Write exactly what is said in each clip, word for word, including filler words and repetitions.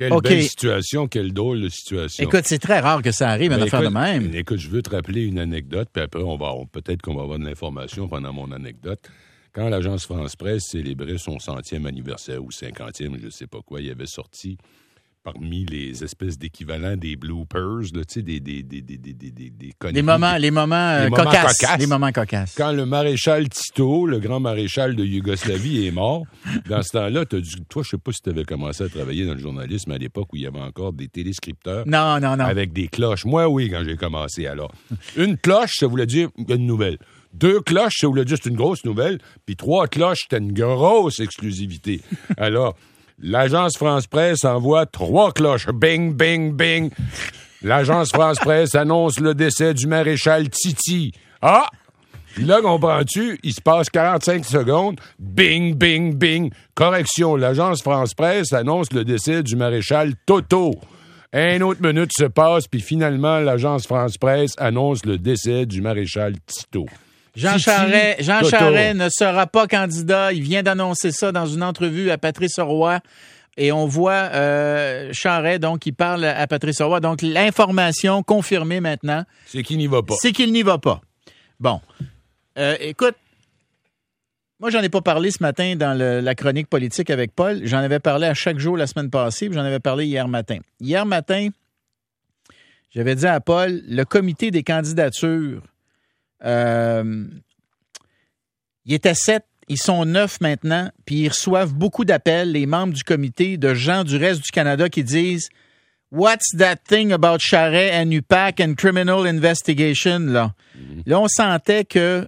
Quelle okay. belle situation, quelle drôle de situation. Écoute, c'est très rare que ça arrive, une affaire de même. Écoute, je veux te rappeler une anecdote, puis après, on va, on, peut-être qu'on va avoir de l'information pendant mon anecdote. Quand l'agence France-Presse célébrait son centième anniversaire ou cinquantième, je ne sais pas quoi, il avait sorti parmi les espèces d'équivalents des bloopers, là, tu sais, des, des, des, des, des, des, des conneries. Les moments, les moments, les cocasses, moments cocasses. Les moments cocasses. Quand le maréchal Tito, le grand maréchal de Yougoslavie, est mort, dans ce temps-là, t'as dû, toi, je sais pas si tu avais commencé à travailler dans le journalisme à l'époque où il y avait encore des téléscripteurs. Non, non, non. Avec des cloches. Moi, oui, quand j'ai commencé, alors. Une cloche, ça voulait dire une nouvelle. Deux cloches, ça voulait dire c'est une grosse nouvelle. Puis trois cloches, c'était une grosse exclusivité. Alors... L'agence France-Presse envoie trois cloches. Bing, bing, bing. L'agence France-Presse annonce le décès du maréchal Titi. Ah! Là, comprends-tu? Il se passe quarante-cinq secondes. Bing, bing, bing. Correction. L'agence France-Presse annonce le décès du maréchal Toto. Une autre minute se passe, puis finalement, l'agence France-Presse annonce le décès du maréchal Tito. Jean Charest, Jean Charest ne sera pas candidat. Il vient d'annoncer ça dans une entrevue à Patrice Roy. Et on voit euh, Charest, donc, qui parle à Patrice Roy. Donc, l'information confirmée maintenant. C'est qu'il n'y va pas. C'est qu'il n'y va pas. Bon. Euh, écoute, moi, j'en ai pas parlé ce matin dans le, la chronique politique avec Paul. J'en avais parlé à chaque jour la semaine passée, puis j'en avais parlé hier matin. Hier matin, j'avais dit à Paul, le comité des candidatures, Euh, ils étaient sept, ils sont neuf maintenant, puis ils reçoivent beaucoup d'appels, les membres du comité, de gens du reste du Canada qui disent « What's that thing about Charest and U P A C and criminal investigation? » Là, mm-hmm. Là on sentait que,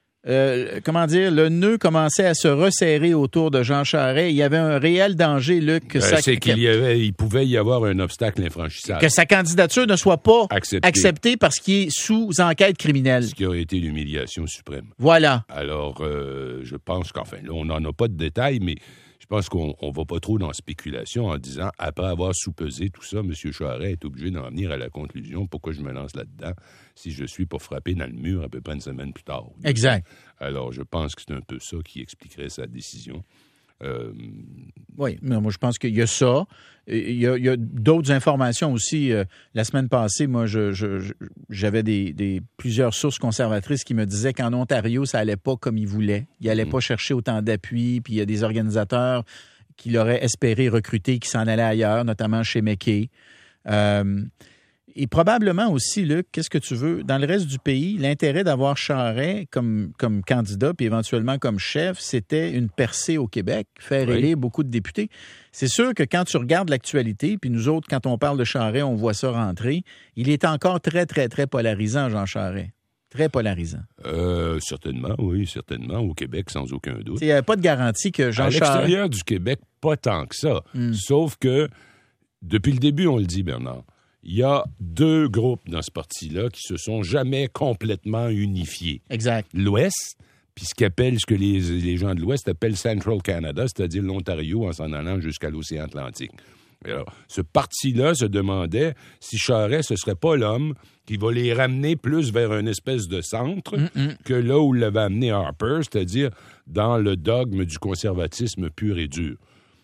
euh, comment dire, le nœud commençait à se resserrer autour de Jean Charest. Il y avait un réel danger, Luc, que, ben, ça, c'est qu'il y avait, il pouvait y avoir un obstacle infranchissable. Que sa candidature ne soit pas acceptée, acceptée parce qu'il est sous enquête criminelle. Ce qui aurait été l'humiliation suprême. Voilà. Alors, euh, je pense qu'enfin, là, on n'en a pas de détails, mais je pense qu'on ne va pas trop dans la spéculation en disant, après avoir soupesé tout ça, M. Charest est obligé d'en venir à la conclusion. Pourquoi je me lance là-dedans si je suis pas frappé dans le mur à peu près une semaine plus tard? Exact. Alors, je pense que c'est un peu ça qui expliquerait sa décision. Euh... Oui, mais moi, je pense qu'il y a ça. Il y a, il y a d'autres informations aussi. Euh, la semaine passée, moi, je, je, je, j'avais des, des, plusieurs sources conservatrices qui me disaient qu'en Ontario, ça allait pas comme ils voulaient. Ils n'allaient mmh. pas chercher autant d'appui, puis il y a des organisateurs qui l'auraient espéré recruter qui s'en allaient ailleurs, notamment chez McKay. Euh, Et probablement aussi, Luc, qu'est-ce que tu veux? Dans le reste du pays, l'intérêt d'avoir Charest comme, comme candidat puis éventuellement comme chef, c'était une percée au Québec, faire oui. élire beaucoup de députés. C'est sûr que quand tu regardes l'actualité, puis nous autres, quand on parle de Charest, on voit ça rentrer, il est encore très, très, très polarisant, Jean Charest. Très polarisant. Euh, certainement, oui, certainement. Au Québec, sans aucun doute. Il n'y avait pas de garantie que Jean Charest... À l'extérieur du Québec, pas tant que ça. Mm. Sauf que, depuis le début, on le dit, Bernard, il y a deux groupes dans ce parti-là qui se sont jamais complètement unifiés. Exact. L'Ouest, puis ce qu'appellent, ce que les, les gens de l'Ouest appellent Central Canada, c'est-à-dire l'Ontario en s'en allant jusqu'à l'océan Atlantique. Alors, ce parti-là se demandait si Charest, ce serait pas l'homme qui va les ramener plus vers une espèce de centre Mm-mm. que là où l'avait amené Harper, c'est-à-dire dans le dogme du conservatisme pur et dur.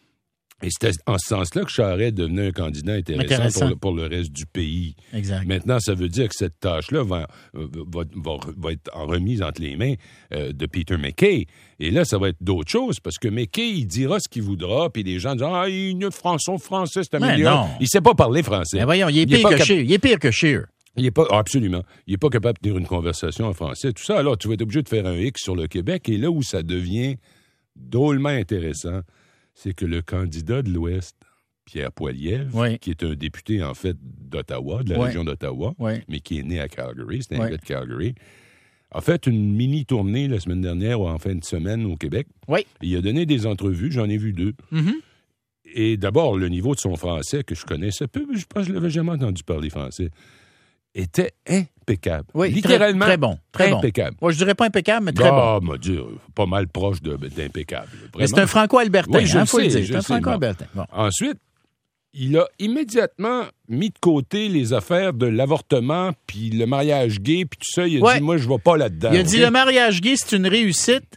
Et c'était en ce sens-là que Charest devenait un candidat intéressant, intéressant. Pour, le, pour le reste du pays. Exact. Maintenant, ça veut dire que cette tâche-là va, va, va, va être remise entre les mains euh, de Peter McKay. Et là, ça va être d'autres choses, parce que McKay, il dira ce qu'il voudra, puis les gens disent « Ah, il ne son français, c'est amélioré. » Il ne sait pas parler français. Mais voyons, il est, il est, pire, que cap- Scheer. il est pire que Scheer. Il est pas, absolument. Il n'est pas capable de tenir une conversation en français. Tout ça, alors, tu vas être obligé de faire un X sur le Québec. Et là où ça devient drôlement intéressant, c'est que le candidat de l'Ouest, Pierre Poilievre, oui. qui est un député, en fait, d'Ottawa, de la oui. région d'Ottawa, oui. mais qui est né à Calgary, c'est un oui. gars de Calgary, a fait une mini-tournée la semaine dernière ou en fin de semaine au Québec. Oui. Il a donné des entrevues, j'en ai vu deux. Mm-hmm. Et d'abord, le niveau de son français, que je connaissais peu, je pense que je l'avais jamais entendu parler français, était impeccable. Oui, littéralement très, très bon. Très impeccable. Bon. Ouais, je dirais pas impeccable, mais très ah, bon. Ah, m'a dit, pas mal proche de, d'impeccable. Vraiment. Mais c'est un franco-albertain, il oui, hein, faut sais, le dire. C'est un sais, franco-albertain. Bon. Ensuite, il a immédiatement mis de côté les affaires de l'avortement, puis le mariage gay, puis tout ça. Il a ouais. dit, moi, je ne vais pas là-dedans. Il a dit, okay? le mariage gay, c'est une réussite,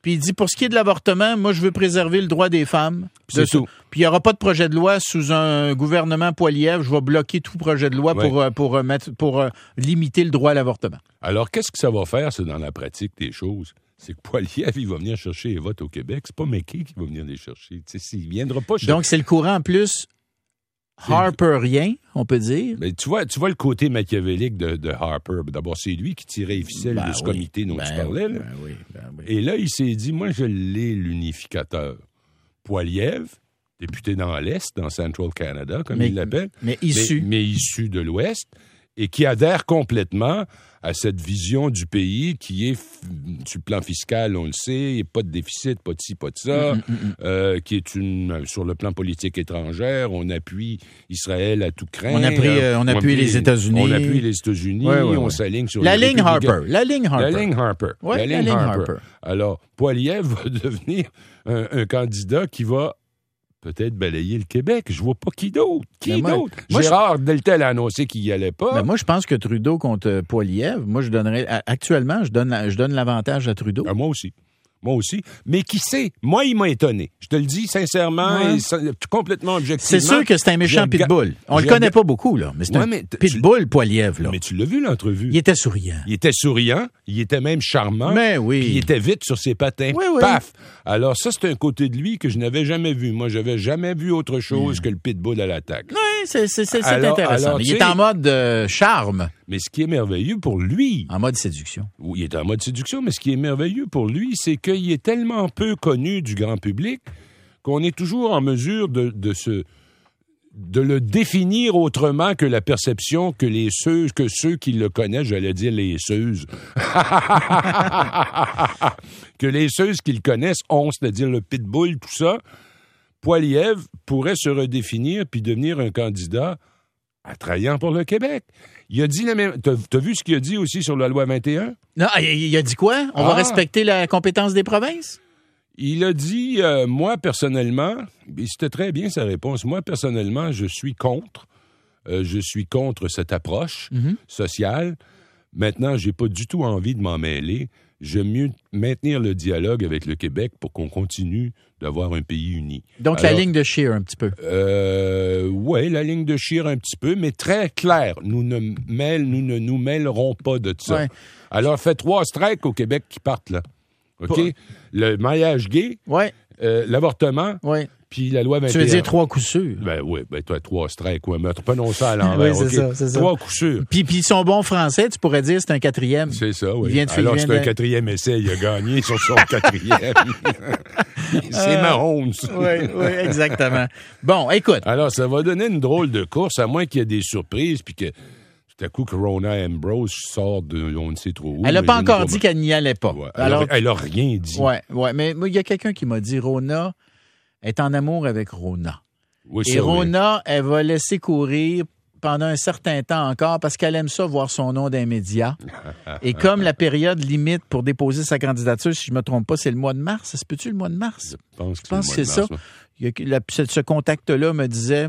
Puis il dit, pour ce qui est de l'avortement, moi, je veux préserver le droit des femmes. C'est tout. Puis il n'y aura pas de projet de loi sous un gouvernement Poilievre. Je vais bloquer tout projet de loi ouais. pour, pour, mettre, pour euh, limiter le droit à l'avortement. Alors, qu'est-ce que ça va faire, ça, dans la pratique des choses? C'est que Poilievre, il va venir chercher les votes au Québec. C'est pas McKay qui va venir les chercher. Tu sais, il viendra pas chercher. Donc, c'est le courant plus Harperien, on peut dire. Mais tu vois, tu vois le côté machiavélique de, de Harper. D'abord, c'est lui qui tirait les ficelles ben de ce oui, comité dont ben tu parlais. Là. Ben oui, ben oui. Et là, il s'est dit, moi, je l'ai, l'unificateur. Poilievre, député dans l'Est, dans Central Canada, comme mais, il l'appelle. Mais issu. Mais, mais issu de l'Ouest, et qui adhère complètement à cette vision du pays qui est, sur le plan fiscal, on le sait, pas de déficit, pas de ci, pas de ça, mm, mm, mm. Euh, qui est une, sur le plan politique étrangère, on appuie Israël à tout craint. On appuie, euh, on appuie les États-Unis. On appuie les États-Unis, ouais, ouais, on ouais. s'aligne sur la les ligne Harper. La ligne Harper. La ligne Harper. Ouais, la ligne, la ligne Harper. Harper. Alors, Poilievre va devenir un, un candidat qui va peut-être balayer le Québec. Je vois pas qui d'autre. Qui moi, d'autre? Moi, Gérard je... Deltel a annoncé qu'il y allait pas. Ben moi, je pense que Trudeau contre Poilievre, moi, je donnerais... Actuellement, je donne, je donne l'avantage à Trudeau. Ah, moi aussi. Moi aussi. Mais qui sait? Moi, il m'a étonné. Je te le dis sincèrement ouais. et complètement objectivement. C'est sûr que c'est un méchant pitbull. On le connaît pas beaucoup, là. Mais c'est ouais, un mais pitbull, Poilievre, là. Mais tu l'as vu, l'entrevue. Il était souriant. Il était souriant. Il était même charmant. Mais oui. Puis il était vite sur ses patins. Oui, oui. Paf! Alors, ça, c'est un côté de lui que je n'avais jamais vu. Moi, j'avais jamais vu autre chose mmh. que le pitbull à l'attaque. Oui, c'est, c'est, c'est, alors, c'est intéressant. Alors, il est en mode euh, charme. Mais ce qui est merveilleux pour lui... En mode séduction. Oui, il est en mode séduction, mais ce qui est merveilleux pour lui, c'est qu'il est tellement peu connu du grand public qu'on est toujours en mesure de, de, se, de le définir autrement que la perception que, les ceux, que ceux qui le connaissent, j'allais dire les ceuses, que les ceuses qui le connaissent ont, c'est-à-dire le pitbull, tout ça. Poilievre pourrait se redéfinir puis devenir un candidat attrayant pour le Québec. Il a dit la même... T'as, t'as vu ce qu'il a dit aussi sur la loi vingt et un? Non, il a dit quoi? On ah. va respecter la compétence des provinces? Il a dit, euh, moi, personnellement, et c'était très bien sa réponse, moi, personnellement, je suis contre. Euh, je suis contre cette approche mm-hmm. sociale. Maintenant, j'ai pas du tout envie de m'en mêler. J'aime mieux maintenir le dialogue avec le Québec pour qu'on continue d'avoir un pays uni. Donc, Alors, la ligne de Scheer, un petit peu. Euh, oui, la ligne de Scheer, un petit peu, mais très claire. Nous ne, mêle, nous ne nous mêlerons pas de ça. Ouais. Alors, fait trois strikes au Québec qui partent, là. OK? Pour... Le mariage gay, ouais. euh, l'avortement, ouais. puis la loi vingt et un. Tu veux dire trois coups sûrs? Ben oui, ben toi, trois strikes, ouais, mais prenons ça à l'envers. Oui, c'est okay? ça, c'est ça. Trois coups sûrs. Puis, puis son bon français, tu pourrais dire c'est un quatrième. C'est ça, oui. Il vient de, Alors, il vient c'est de... un quatrième essai, il a gagné sur son quatrième. C'est euh, Mahomes. Oui, oui, exactement. Bon, écoute. Alors, ça va donner une drôle de course, à moins qu'il y ait des surprises, puis que... Tout à coup, que Rona Ambrose sort de on ne sait trop où. Elle n'a pas encore dit qu'elle n'y allait pas. Ouais, elle, Alors, a, elle a rien dit. Oui, ouais, mais il y a quelqu'un qui m'a dit Rona est en amour avec Rona. Oui, Et ça, Rona, oui. elle va laisser courir pendant un certain temps encore parce qu'elle aime ça voir son nom dans les médias. Et comme la période limite pour déposer sa candidature, si je ne me trompe pas, c'est le mois de mars. Ça se peut-tu le mois de mars? Je pense que, je pense c'est, que c'est mars, ça. Il y a, la, ce, ce contact-là me disait...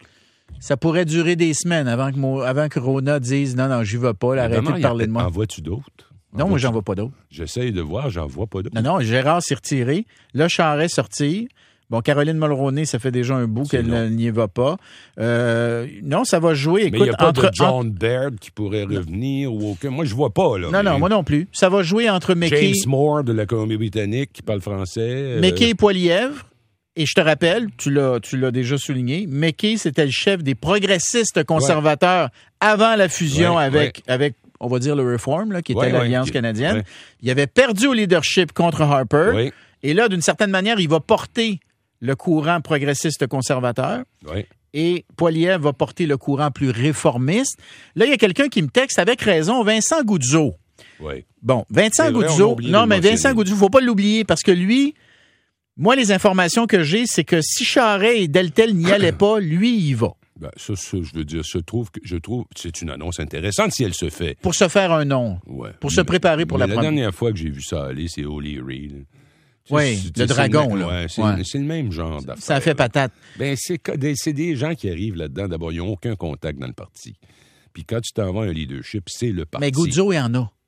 Ça pourrait durer des semaines avant que, mon, avant que Rona dise « Non, non, j'y vais pas, arrêtez de parler de moi. » En vois-tu d'autres? En non, moi, j'en vois pas d'autres. J'essaye de voir, j'en vois pas d'autres. Non, non, Gérard s'est retiré. Là, Charest sortir. Bon, Caroline Mulroney, ça fait déjà un bout c'est qu'elle non. n'y va pas. Euh, non, ça va jouer. Écoute, mais il n'y a pas entre, de John entre... Baird qui pourrait revenir ou aucun. Moi, je vois pas, là. Non, mais... non, moi non plus. Ça va jouer entre McKay... James Moore de la Colombie-Britannique qui parle français. McKay euh... et Poilievre. Et je te rappelle, tu l'as, tu l'as déjà souligné, McKay, c'était le chef des progressistes conservateurs ouais. avant la fusion ouais, avec, ouais. avec, on va dire, le Reform, là, qui était ouais, l'Alliance ouais. canadienne. Ouais. Il avait perdu au leadership contre Harper. Ouais. Et là, d'une certaine manière, il va porter le courant progressiste conservateur. Ouais. Et Poilievre va porter le courant plus réformiste. Là, il y a quelqu'un qui me texte avec raison, Vincent Goudzo. Ouais. Bon, Vincent Goudzo. Non, mais Vincent Goudzo, il ne faut pas l'oublier parce que lui... Moi, les informations que j'ai, c'est que si Charest et Deltel n'y allaient pas, lui, il y va. Ben, ça, ça, je veux dire, je trouve que je trouve c'est une annonce intéressante si elle se fait. Pour se faire un nom. Ouais. Pour mais, se préparer pour la, la première. La dernière fois que j'ai vu ça aller, c'est O'Leary. Oui, le dragon, le, là. Ouais, c'est, ouais. c'est le même genre d'affaire. Ça fait patate. Ben, c'est, c'est des gens qui arrivent là-dedans. D'abord, ils n'ont aucun contact dans le parti. Puis quand tu t'en vas un leadership, c'est le parti. Mais Goudzo, il y en a.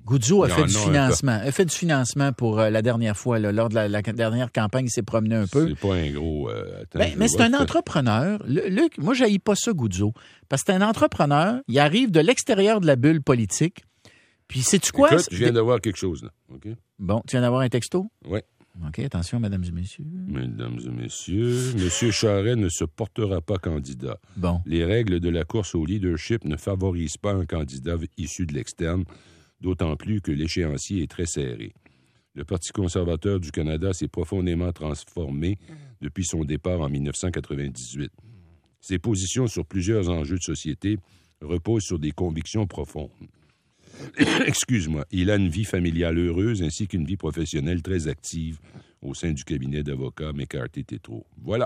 Guzzo a Il fait en du a un financement. A fait du financement pour euh, la dernière fois. Là, lors de la, la dernière campagne, il s'est promené un peu. C'est pas un gros... Euh, attends, Ben, mais c'est un entrepreneur. Le- Luc, moi, j'haïs pas ça, Guzzo. Parce que c'est un entrepreneur. Il arrive de l'extérieur de la bulle politique. Puis, sais-tu quoi? Écoute, je viens d'avoir quelque chose, là. OK? Bon, tu viens d'avoir un texto? Oui. OK, attention, mesdames et messieurs. Mesdames et messieurs, M. Charest ne se portera pas candidat. Bon. Les règles de la course au leadership ne favorisent pas un candidat issu de l'externe, d'autant plus que l'échéancier est très serré. Le Parti conservateur du Canada s'est profondément transformé depuis son départ en dix-neuf cent quatre-vingt-dix-huit. Ses positions sur plusieurs enjeux de société reposent sur des convictions profondes. Excuse-moi. Il a une vie familiale heureuse ainsi qu'une vie professionnelle très active au sein du cabinet d'avocats McCarthy-Tétrault. Voilà.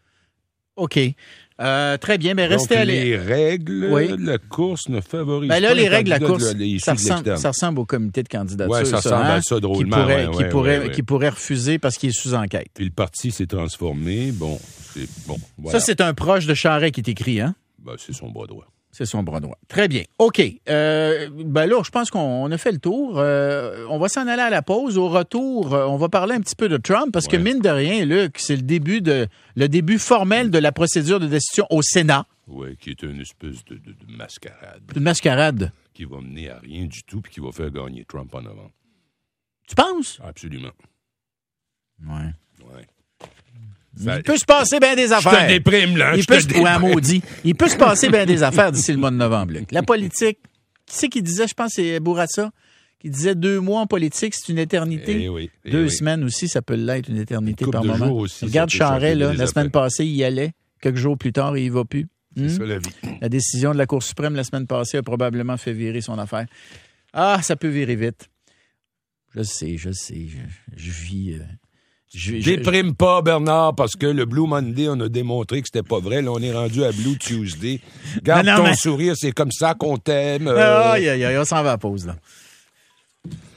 OK. Euh, très bien. Mais Donc, restez à les règles Oui. de la course ne favorisent Ben là, pas les règles de la candidats course, de- issus ça de ressemble, l'externe. ça ressemble au comité de candidature. Ouais, ça ressemble hein, à ça drôlement, Qui pourrait, ouais, qui ouais, pourrait, ouais, ouais. qui pourrait refuser parce qu'il est sous enquête. Puis le parti s'est transformé. Bon, c'est bon. Voilà. Ça, c'est un proche de Charest qui t'écrit, hein? Ben, c'est son bras droit. C'est son bras droit. Très bien. OK. Euh, ben là, je pense qu'on on a fait le tour. Euh, on va s'en aller à la pause. Au retour, euh, on va parler un petit peu de Trump parce que, Ouais. mine de rien, Luc, c'est le début de le début formel de la procédure de destitution au Sénat. Oui, qui est une espèce de, de, de mascarade Une mascarade. qui va mener à rien du tout puis qui va faire gagner Trump en novembre. Tu penses? Absolument. Ouais. Ouais. Il peut se passer bien des Je affaires. te déprime, là. Il je peut te se... déprime. Ouais, maudit. Il peut se passer bien des affaires d'ici le mois de novembre, Luc. La politique, qui c'est qui disait, je pense que c'est Bourassa, qui disait deux mois en politique, c'est une éternité. Eh oui, eh Deux oui. semaines aussi, ça peut l'être, une éternité Une couple par de moment. jours aussi, Regarde ça peut Charest, changer là, des la semaine affaires. passée, il y allait. Quelques jours plus tard, il y va plus. C'est Hmm? ça la vie. La décision de la Cour suprême la semaine passée a probablement fait virer son affaire. Ah, ça peut virer vite. Je sais, je sais. Je, je vis... euh, je- je- Déprime pas, Bernard, parce que le Blue Monday, on a démontré que c'était pas vrai. Là, on est rendu à Blue Tuesday. Garde Non, non, ton mais- sourire, c'est comme ça qu'on t'aime. euh, Ah, aïe, aïe, aïe, on s'en va à pause, là.